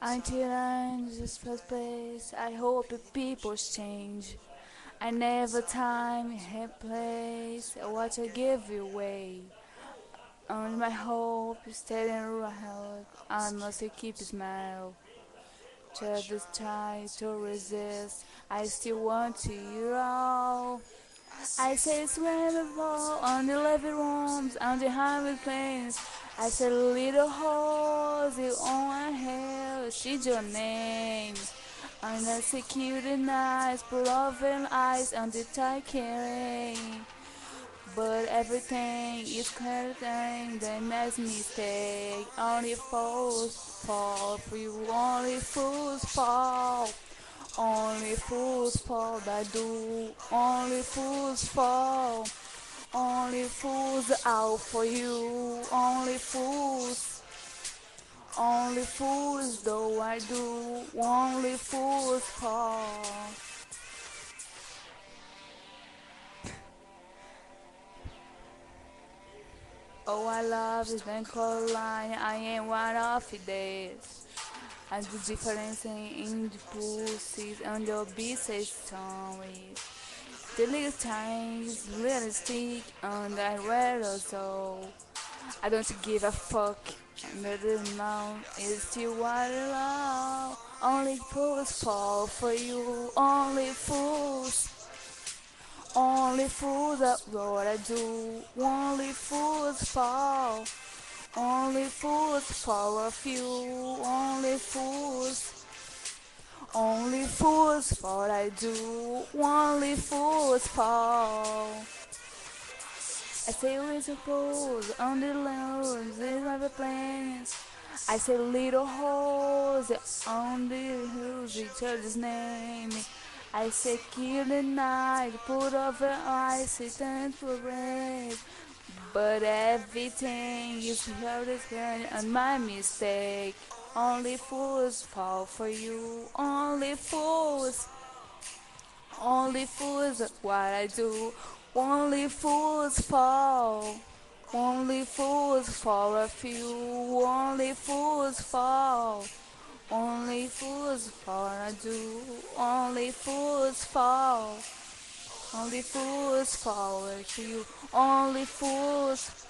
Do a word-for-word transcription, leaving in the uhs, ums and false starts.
Until I'm this first place, I hope the people change. I never time, have place, what I give you away. Only my hope is steady and right. I must keep a smile. Just try to resist. I still want you all. I say swimming ball on the living rooms, on the highway planes. I say little holes you on my hair, she's your name. And I say cute and nice, put oven eyes on the tight carrying. But everything is everything that makes me mistake. Only fools fall for you, only fools fall. Only fools fall that do, only fools fall. Only fools out for you, only fools. Only fools though I do, only fools fall. Oh, I love this Van Caroline, I am one of this. And the difference in the pussies and your basic stories. The little times, little stick, and I wear also. I don't give a fuck. And the amount is still what I love. Only fools fall for you, only fools. Only fools that's what I do. Only fools fall. Only fools fall of you. Only fools. Only fools for what I do. Only fools fall. I say we suppose on the lands, these are the planes. I say little holes on the hills, each other's name. I say kill the night, put over ice, it turns for rain. But everything is here is good and my mistake. Only fools fall for you, only fools. Only fools are what I do. Only fools fall. Only fools fall a few. Only fools fall. Only fools fall I do. Only fools fall. Only fools fall a few. Only fools.